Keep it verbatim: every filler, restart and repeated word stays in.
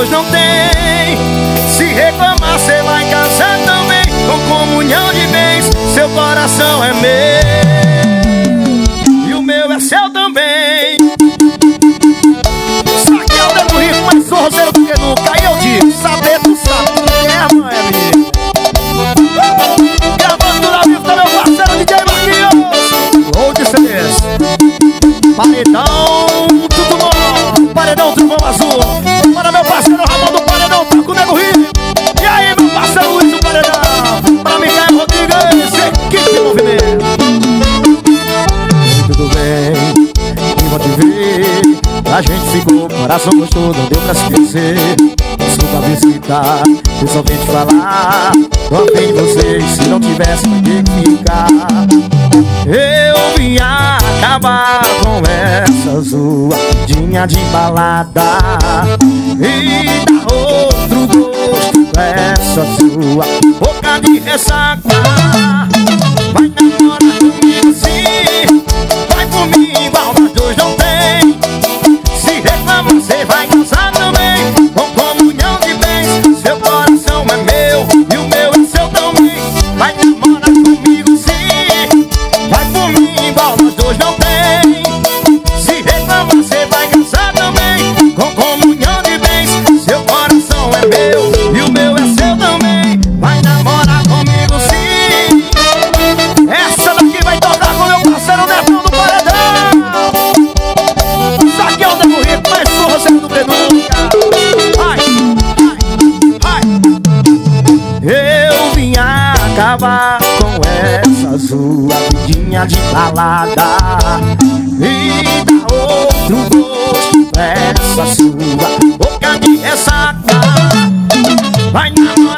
dois não tem. Se reclamar, cê vai casar também. Com comunhão de bens, seu coração é meu e o meu é seu também. Saque é o dedo rico, mas sou roceiro do que nunca. E eu digo, saber tu sabe quem é, mãe, amiga. Gravando na vivo, tá meu parceiro D J Marquinhos. Ou de C Ds. Paredão, tudo bom. Paredão, tudo bom azul. Para meu parceiro Ramon do Paredão, tá com o Nego Rio. E aí, meu parceiro Luiz do Paredão. Pra Micael Rodrigues, equipe de movimento. Tudo bem, e vou te ver. A gente ficou, coração gostou, não deu pra se esquecer. Desculpa a visita, eu só vim te falar. Tô a fim de vocês, se não tivesse, vai ter que ficar. Eu vim acabar com essa sua vidinha de balada e dar outro gosto pra essa sua boca de ressaca. Vai namorar comigo sim, vai comigo igual nós dois não tem. Se reclamar, cê vai casar também. Com comunhão de bens, seu coração é meu e o meu é seu também. Vai namorar comigo sim, vai comigo igual nós dois não tem. Se reclamar, cê vai casar também. Com comunhão de bens, seu coração é meu e o meu é seu também. Vai namorar comigo sim. Essa daqui vai tocar com meu parceiro Netão do Paredão. Saque é o Nego Rico, mas sou roceiro do que nunca. Ai, ai, ai. Eu vim acabar com essa sua vidinha de balada e dar outro gosto pra essa sua boca de ressaca. Vai namorar